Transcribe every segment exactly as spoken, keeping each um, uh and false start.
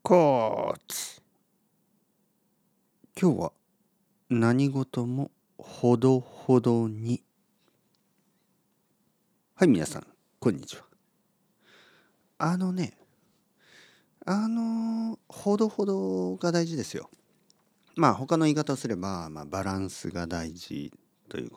コーツ。今日は何事もほどほどに。はい、皆さん、こんにちは。あのね、あのーほどほどが大事ですよ。まあ、他の言い方をすれば、まあ、バランスが大事ということ。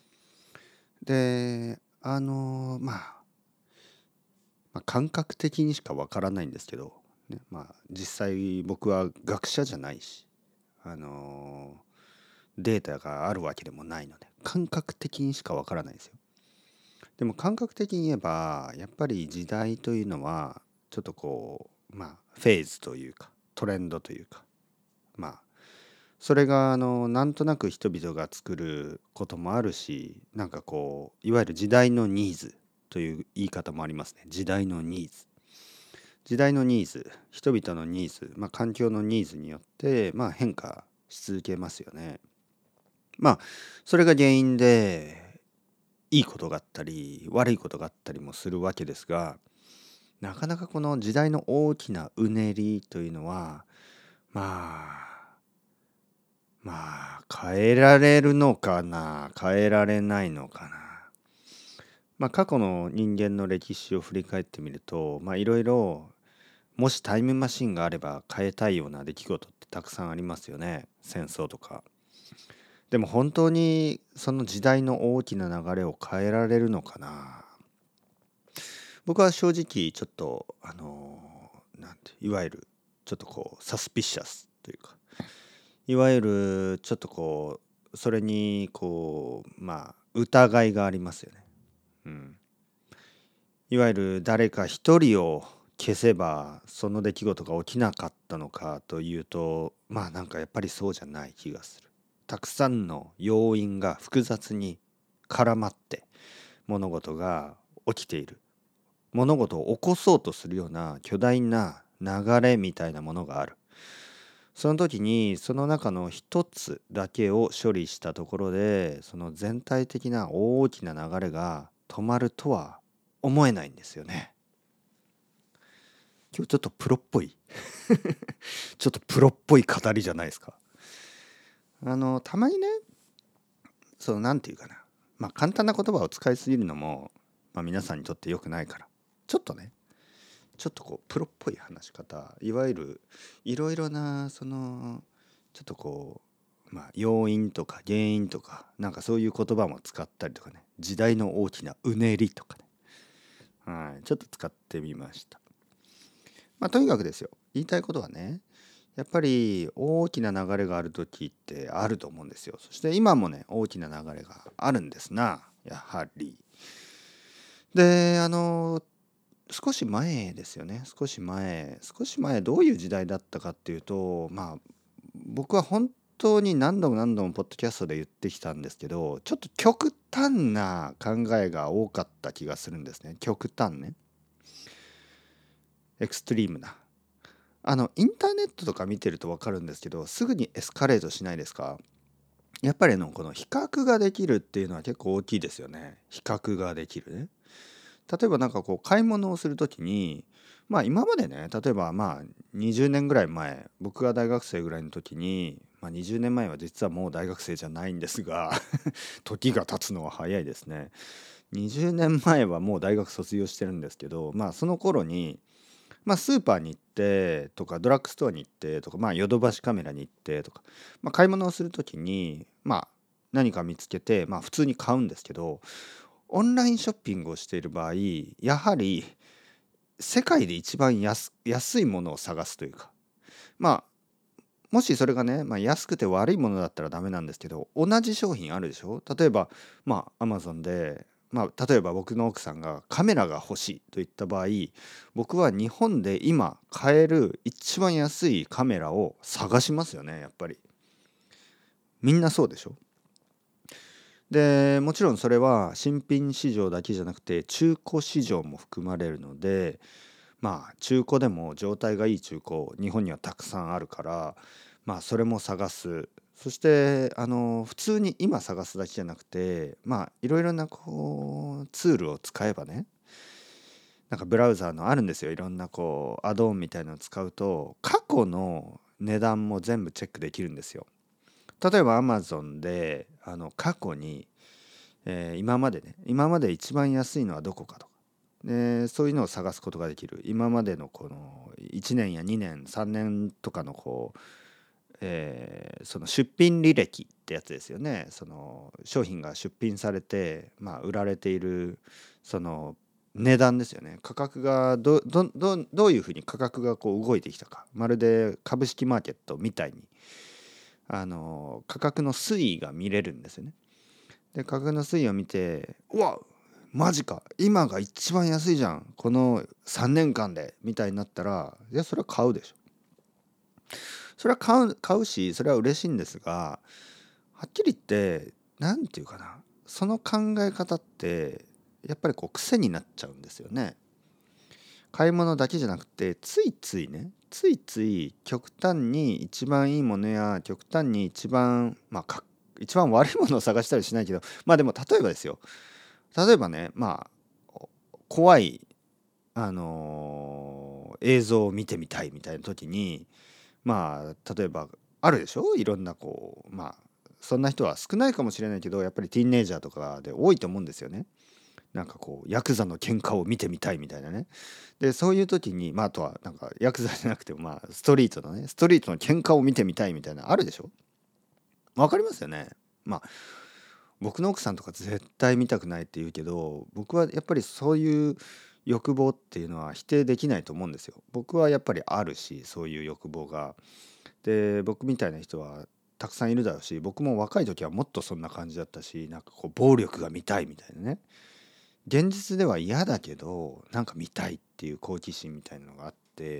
で、あのーまあ、まあ、感覚的にしかわからないんですけど、ね、まあ、実際僕は学者じゃないし、あのーデータがあるわけでもないので、感覚的にしかわからないですよ。でも感覚的に言えばやっぱり時代というのはちょっとこうまあフェーズというかトレンドというかまあそれがあのなんとなく人々が作ることもあるし、なんかこういわゆる時代のニーズという言い方もありますね。時代のニーズ時代のニーズ人々のニーズ、まあ、環境のニーズによってまあ変化し続けますよね。まあそれが原因でいいことがあったり悪いことがあったりもするわけですが、なかなかこの時代の大きなうねりというのはまあまあ変えられるのかな変えられないのかな。まあ過去の人間の歴史を振り返ってみるとまあいろいろ、もしタイムマシンがあれば変えたいような出来事ってたくさんありますよね。戦争とか。でも本当にその時代の大きな流れを変えられるのかな。僕は正直ちょっとあのなんていわゆるちょっとこうサスピシャスというか、いわゆるちょっとこうそれにこうまあ疑いがありますよね。うん、いわゆる誰か一人を消せばその出来事が起きなかったのかというと、まあなんかやっぱりそうじゃない気がする。たくさんの要因が複雑に絡まって物事が起きている。物事を起こそうとするような巨大な流れみたいなものがある。その時にその中の一つだけを処理したところでその全体的な大きな流れが止まるとは思えないんですよね。今日ちょっとプロっぽいちょっとプロっぽい語りじゃないですか。あのたまにね、そのなんていうかな、まあ簡単な言葉を使いすぎるのも、まあ、皆さんにとって良くないからちょっとねちょっとこうプロっぽい話し方、いわゆるいろいろなそのちょっとこうまあ要因とか原因とかなんかそういう言葉も使ったりとかね、時代の大きなうねりとかね、はいちょっと使ってみました。まあとにかくですよ、言いたいことはね、やっぱり大きな流れがある時ってあると思うんですよ。そして今もね大きな流れがあるんですな、やはり。であの少し前ですよね。少し前少し前どういう時代だったかっていうと、まあ僕は本当に何度も何度もポッドキャストで言ってきたんですけど、ちょっと極端な考えが多かった気がするんですね。極端ね。エクストリームな。あのインターネットとか見てると分かるんですけど、すぐにエスカレートしないですか？やっぱりのこの比較ができるっていうのは結構大きいですよね。比較ができるね。例えばなんかこう買い物をするときに、まあ今までね、例えばまあにじゅうねんぐらい前、僕が大学生ぐらいの時に、まあにじゅうねんまえは実はもう大学生じゃないんですが時が経つのは早いですね。にじゅうねんまえはもう大学卒業してるんですけど、まあその頃に、まあスーパーに行ってとかドラッグストアに行ってとか、まあヨドバシカメラに行ってとか、まあ買い物をするときに、まあ何か見つけて、まあ普通に買うんですけど、オンラインショッピングをしている場合、やはり世界で一番安安いものを探すというか、まあもしそれがね、まあ、安くて悪いものだったらダメなんですけど、同じ商品あるでしょ。例えばまあアマゾンで、まあ、例えば僕の奥さんがカメラが欲しいといった場合、僕は日本で今買える一番安いカメラを探しますよね、やっぱり。みんなそうでしょ。でもちろんそれは新品市場だけじゃなくて中古市場も含まれるので、まあ中古でも状態がいい中古日本にはたくさんあるから、まあそれも探す。そしてあの普通に今探すだけじゃなくて、まあいろいろなこうツールを使えばね、 なんかブラウザーのあるんですよ。いろんなこうアドオンみたいなのを使うと過去の値段も全部チェックできるんですよ。例えば Amazon であの過去に、えー今までね今まで一番安いのはどこかとか、でそういうのを探すことができる。今までのこのいちねんやにねんさんねんとかのこう、えーその出品履歴ってやつですよね。その商品が出品されて、まあ、売られているその値段ですよね。価格がどどどどういうふうに価格がこう動いてきたか、まるで株式マーケットみたいにあの価格の推移が見れるんですよね。で価格の推移を見て、うわマジか今が一番安いじゃんこのさんねんかんでみたいになったら、いやそれは買うでしょ。それは買う買うし、それは嬉しいんですが、はっきり言って何て言うかな、その考え方ってやっぱりこう癖になっちゃうんですよね。買い物だけじゃなくて、ついついねついつい極端に一番いいものや極端に一番まあか一番悪いものを探したりしないけど、まあでも例えばですよ、例えばね、まあ怖いあのー映像を見てみたいみたいな時に、まあ例えばあるでしょ、いろんなこう、まあそんな人は少ないかもしれないけど、やっぱりティーンネイジャーとかで多いと思うんですよね。なんかこうヤクザの喧嘩を見てみたいみたいなね。でそういう時に、まああとはなんかヤクザじゃなくても、まあストリートのねストリートの喧嘩を見てみたいみたいなあるでしょ。わかりますよね。まあ僕の奥さんとか絶対見たくないって言うけど、僕はやっぱりそういう欲望っていうのは否定できないと思うんですよ。僕はやっぱりあるし、そういう欲望が。で僕みたいな人はたくさんいるだろうし、僕も若い時はもっとそんな感じだったし、なんかこう暴力が見たいみたいなね。現実では嫌だけどなんか見たいっていう好奇心みたいなのがあって、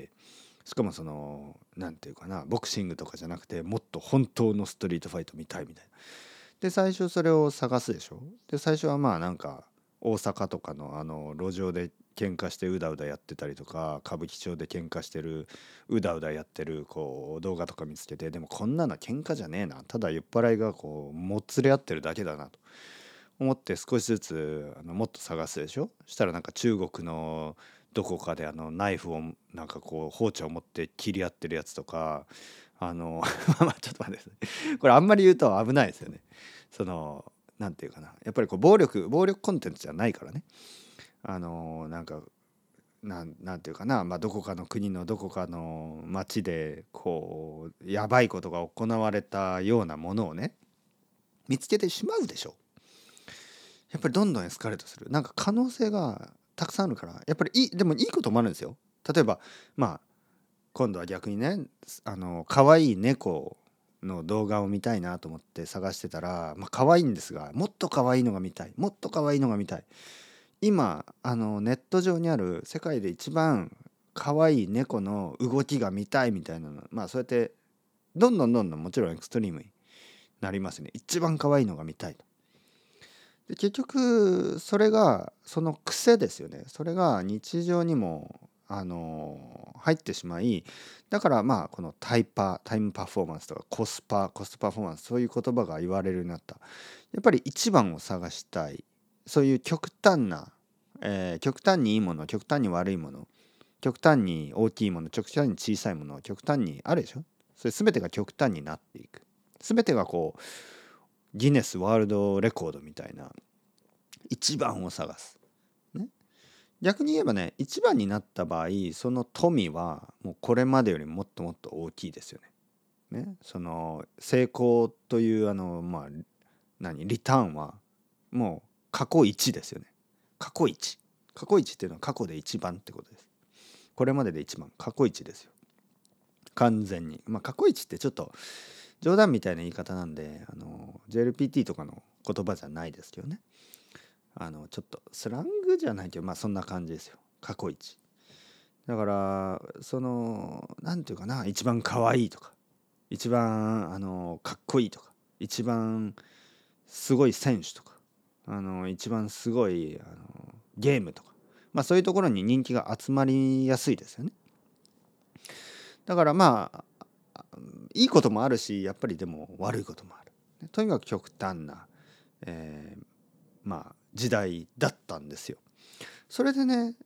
しかもその何て言うかな、ボクシングとかじゃなくてもっと本当のストリートファイト見たいみたいな。で最初それを探すでしょ。で最初はまあなんか大阪とかのあの路上で喧嘩してうだうだやってたりとか、歌舞伎町で喧嘩してるうだうだやってるこう動画とか見つけて、でもこんなの喧嘩じゃねえな、ただ酔っ払いがこうもつれ合ってるだけだなと思って少しずつあのもっと探すでしょ。したらなんか中国のどこかであのナイフをなんかこう包丁を持って切り合ってるやつとか、あのまあちょっと待ってください、これあんまり言うと危ないですよね。そのなんていうかな、やっぱりこう暴力暴力コンテンツじゃないからね。あのなんかなんなんていうかな、まあ、どこかの国のどこかの町でこうやばいことが行われたようなものをね見つけてしまうでしょ。やっぱりどんどんエスカレートする。なんか可能性がたくさんあるから、やっぱりいい、でもいいこともあるんですよ。例えば、まあ、今度は逆にね、あの、可愛い猫の動画を見たいなと思って探してたら、まあ、可愛いんですが、もっと可愛いのが見たい。もっと可愛いのが見たい。今、あの、ネット上にある世界で一番可愛い猫の動きが見たいみたいなの、まあ、そうやって、どんどんどんどんもちろんエクストリームになりますね。一番可愛いのが見たいと。で結局それがその癖ですよね。それが日常にもあの入ってしまい、だからまあこのタイパタイムパフォーマンスとかコスパコストパフォーマンス、そういう言葉が言われるようになった。やっぱり一番を探したい、そういう極端な、えー極端にいいもの、極端に悪いもの、極端に大きいもの、極端に小さいもの、極端にあるでしょ。それ全てが極端になっていく。全てがこうギネスワールドレコードみたいな、一番を探す。ね、逆に言えばね、一番になった場合、その富はもうこれまでよりもっともっと大きいですよね。ね、その成功というあのまあ何リターンはもう過去一ですよね。過去一。過去一っていうのは過去で一番ってことです。これまでで一番、過去一ですよ。完全に。まあ過去一ってちょっと冗談みたいな言い方なんで、あの ジェーエルピーティー とかの言葉じゃないですけどね。あのちょっとスラングじゃないけど、まあそんな感じですよ。過去一。だからそのなんていうかな、一番可愛いとか、一番あのかっこいいとか、一番すごい選手とか、あの一番すごいあのゲームとか、まあそういうところに人気が集まりやすいですよね。だからまあいいこともあるし、やっぱりでも悪いこともある。とにかく極端な、えーまあ時代だったんですよ。それでね、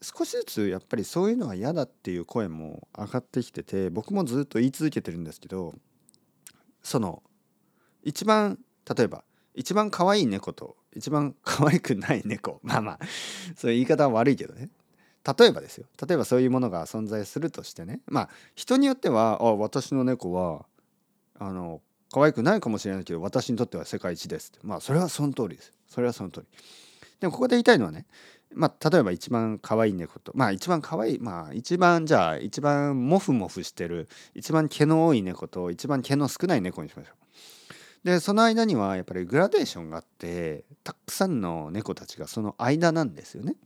少しずつやっぱりそういうのは嫌だっていう声も上がってきてて、僕もずっと言い続けてるんですけど、その一番例えば一番可愛い猫と一番可愛くない猫、まあまあそういう言い方は悪いけどね、例えばですよ、例えばそういうものが存在するとしてね、まあ人によってはあ私の猫はあの可愛くないかもしれないけど私にとっては世界一ですって、まあそれはその通りです。それはその通り。でもここで言いたいのはね、まあ例えば一番可愛い猫と、まあ一番可愛い、まあ一番じゃあ一番モフモフしてる一番毛の多い猫と一番毛の少ない猫にしましょう。でその間にはやっぱりグラデーションがあって、たくさんの猫たちがその間なんですよね。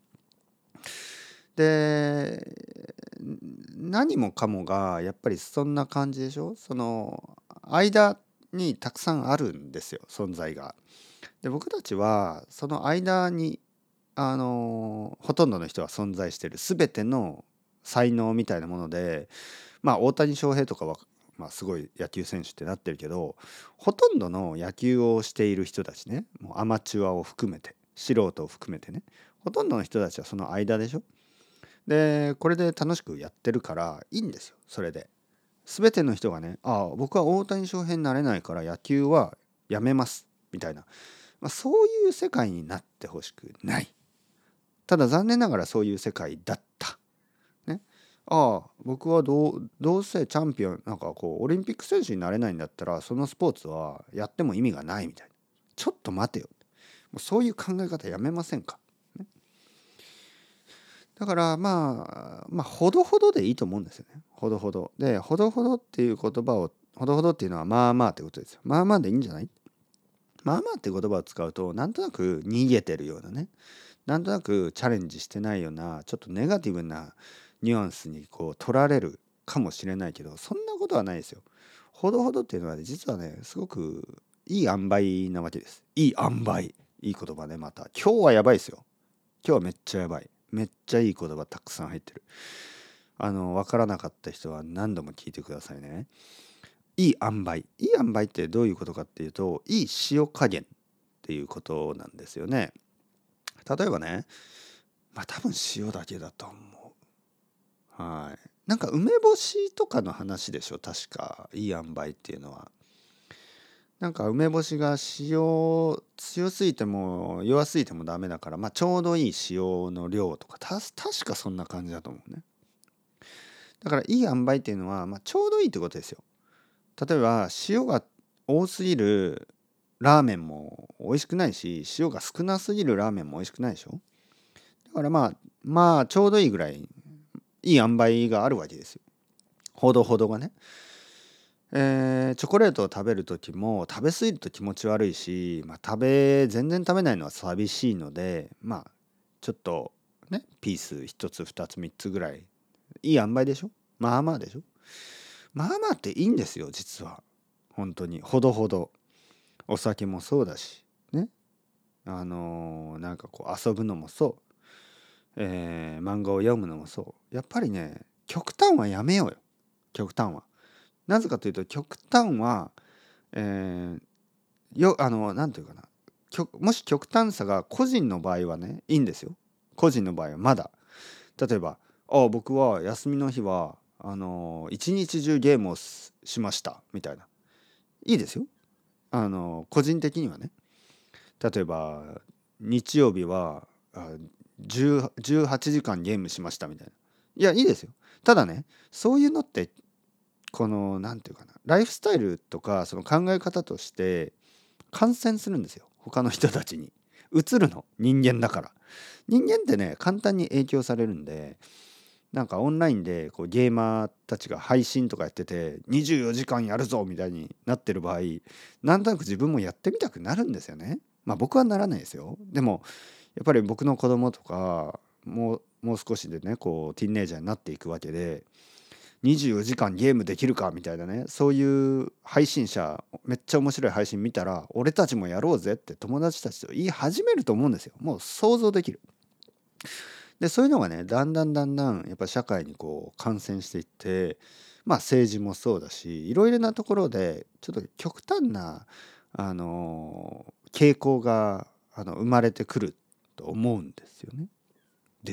で何もかもがやっぱりそんな感じでしょ。その間にたくさんあるんですよ、存在が。で僕たちはその間にあのほとんどの人は存在してる全ての才能みたいなもので、まあ大谷翔平とかは、まあ、すごい野球選手ってなってるけど、ほとんどの野球をしている人たちね、もうアマチュアを含めて素人を含めてね、ほとんどの人たちはその間でしょ。でこれで楽しくやってるからいいんですよ。それで全ての人がね、ああ僕は大谷翔平になれないから野球はやめますみたいな、まあ、そういう世界になってほしくない。ただ残念ながらそういう世界だった。ね。ああ僕はどう、どうせチャンピオンなんかこうオリンピック選手になれないんだったらそのスポーツはやっても意味がないみたいな。ちょっと待てよ。もうそういう考え方やめませんか。ね、だからまあまあほどほどでいいと思うんですよね。ほどほどで、ほどほどっていう言葉を、ほどほどっていうのはまあまあってことですよ。まあまあでいいんじゃない。まあまあって言葉を使うとなんとなく逃げてるようなね、なんとなくチャレンジしてないようなちょっとネガティブなニュアンスにこう取られるかもしれないけど、そんなことはないですよ。ほどほどっていうのはね、実はねすごくいい塩梅なわけです。いい塩梅、いい言葉ね。また今日はやばいですよ。今日はめっちゃやばい、めっちゃいい言葉たくさん入ってる。あの分からなかった人は何度も聞いてくださいね。いい塩梅、いい塩梅ってどういうことかっていうと、いい塩加減っていうことなんですよね。例えばね、まあ多分塩だけだと思う。はい。なんか梅干しとかの話でしょ、確かいい塩梅っていうのは。なんか梅干しが塩強すぎても弱すぎてもダメだから、まあちょうどいい塩の量とか、た確かそんな感じだと思うね。だからいい塩梅っていうのは、まあ、ちょうどいいってことですよ。例えば塩が多すぎるラーメンも美味しくないし、塩が少なすぎるラーメンも美味しくないでしょ。だからまあまあちょうどいいぐらいいい塩梅があるわけですよ。ほどほどがね。えーチョコレートを食べる時も食べ過ぎると気持ち悪いし、まあ、食べ全然食べないのは寂しいので、まあちょっとねピースひとつふたつみっつぐらいいい塩梅でしょ。まあまあでしょ。まあまあっていいんですよ実は。本当にほどほど。お酒もそうだしね、あのーなんかこう遊ぶのもそう、えー漫画を読むのもそう。やっぱりね極端はやめようよ。極端はなぜかというと、極端は、えーよあのなんていうかな、極もし極端さが個人の場合はねいいんですよ。個人の場合はまだ。例えばあ僕は休みの日はあのー一日中ゲームをししましたみたいな、いいですよ。あのー個人的にはね。例えば日曜日はあじゅう、じゅうはちじかんゲームしましたみたいな。いやいいですよ。ただねそういうのってこのなんていうかな、ライフスタイルとかその考え方として感染するんですよ、他の人たちに。移るの、人間だから。人間ってね簡単に影響されるんで、なんかオンラインでこうゲーマーたちが配信とかやっててにじゅうよじかんやるぞみたいになってる場合、なんとなく自分もやってみたくなるんですよね。まあ僕はならないですよ。でもやっぱり僕の子供とかもうもう少しでねこうティーンエイジャーになっていくわけで、にじゅうよじかんゲームできるかみたいなね、そういう配信者めっちゃ面白い配信見たら俺たちもやろうぜって友達たちと言い始めると思うんですよ。もう想像できる。でそういうのがねだんだんだんだんやっぱ社会にこう感染していって、まあ政治もそうだしいろいろなところでちょっと極端なあの傾向があの生まれてくると思うんですよね。でしょ。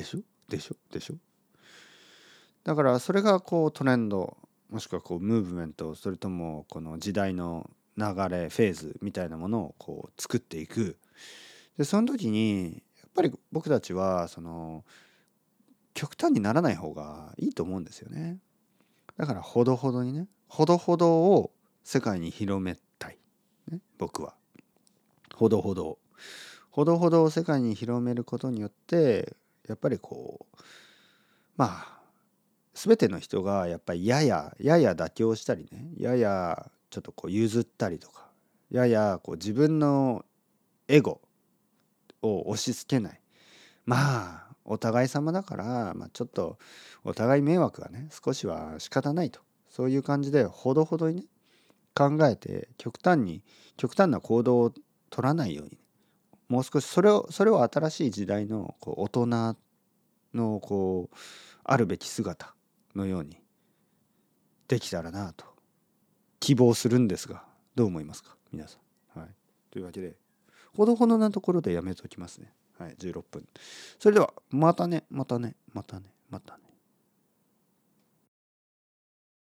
でしょでしょ。だからそれがこうトレンド、もしくはこうムーブメント、それともこの時代の流れフェーズみたいなものをこう作っていく。でその時にやっぱり僕たちはその極端にならない方がいいと思うんですよね。だからほどほどにね、ほどほどを世界に広めたい、ね、僕は。ほどほどほどほどを世界に広めることによってやっぱりこうまあ全ての人がやっぱりやややや妥協したりね、ややちょっとこう譲ったりとか、ややこう自分のエゴを押し付けない。まあお互い様だから、まあ、ちょっとお互い迷惑はね少しは仕方ないと、そういう感じでほどほどにね考えて極端に極端な行動を取らないように、もう少しそれをそれを新しい時代のこう大人のこうあるべき姿のようにできたらなと希望するんですが、どう思いますか皆さん。はい、というわけでほどほどなところでやめときますね。はい、じゅうろっぷん。それではまたねまたねまたねまたね。